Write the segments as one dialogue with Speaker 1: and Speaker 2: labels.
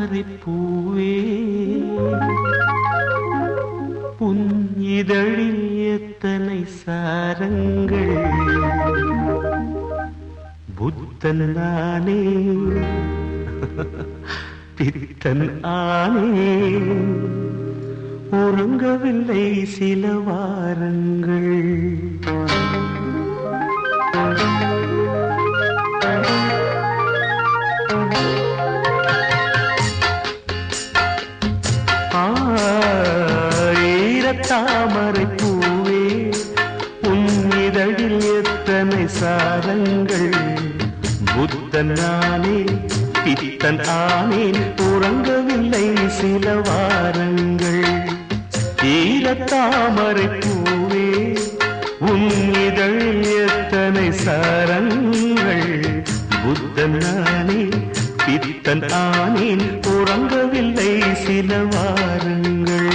Speaker 1: தாமரை பூவே உன் இதழில் எத்தனை சாரங்கள் புத்தன் நானே பித்தன் ஆனே உறங்கவில்லை சில வாரங்கள் தாமரை பூவே உன் இதழில் எத்தனை சாரங்கள் புத்தன் நானே பித்தன் ஆனேன் உறங்கவில்லை சில வாரங்கள் ஈரத்தாமரை பூவே உன் இதழில் எத்தனை சாரங்கள் புத்தன் நானே பித்தன் ஆனேன் உறங்கவில்லை சில வாரங்கள்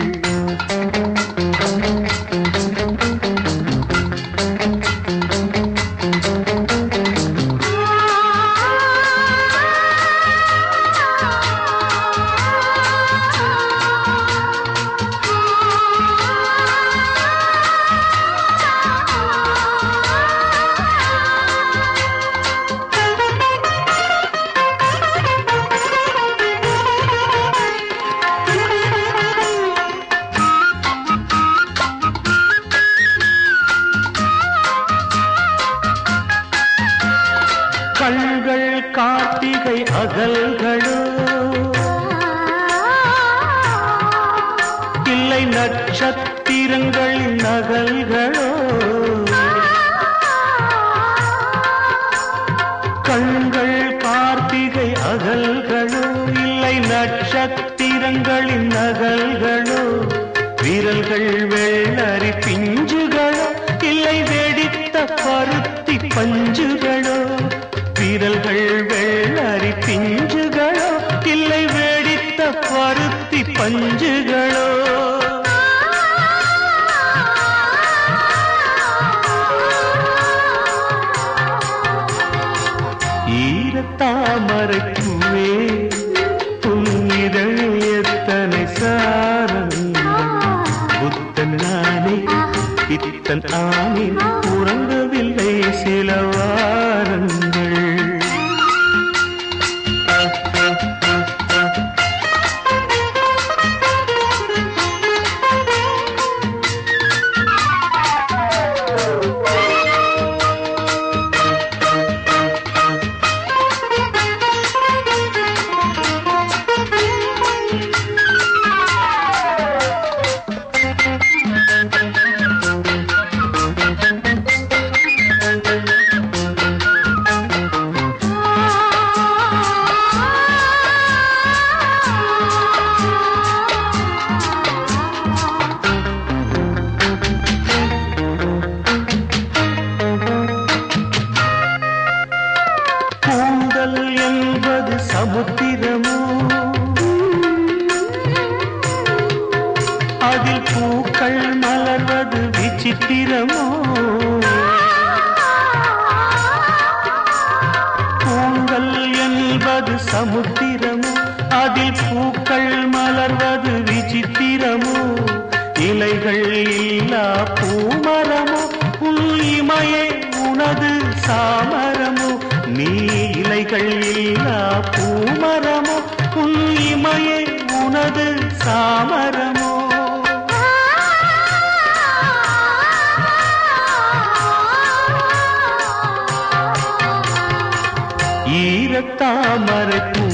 Speaker 1: கண்கள் கார்த்திகை அகல்களோ இல்லை நட்சத்திரங்களின் நகல்களோ கண்கள் கார்த்திகை அகல்களோ இல்லை நட்சத்திரங்களின் நகல்களோ விரல்கள் வெள்ளரி பிஞ்சுகளோ இல்லை வெடித்த பருத்தி பஞ்சுகளோ விரல்கள் வெள்ளரி பிஞ்சுகளோ இல்லை வெடித்த பருத்தி பஞ்சுகளோ ஈரத்தாமரை பூவே உன் இதழில் எத்தனை சாரங்கள் புத்தன் நானே பித்தன் ஆனேன் உறங்கவில்லை சில வாரங்கள் என்பது சமுத்திரமோ அதில் பூக்கள் மலர்வது விசித்திரமோ பூங்கள் என்பது சமுத்திரமோ அதில் பூக்கள் மலர்வது விசித்திரமோ இலைகள் இல்லா பூமரமோ உன் இமையே உனது சாமரமோ நீ இலைகள் இல்லா பூமரமோ உன் இமையே உனது சாமரமோ ஈரத்தாமரை பூ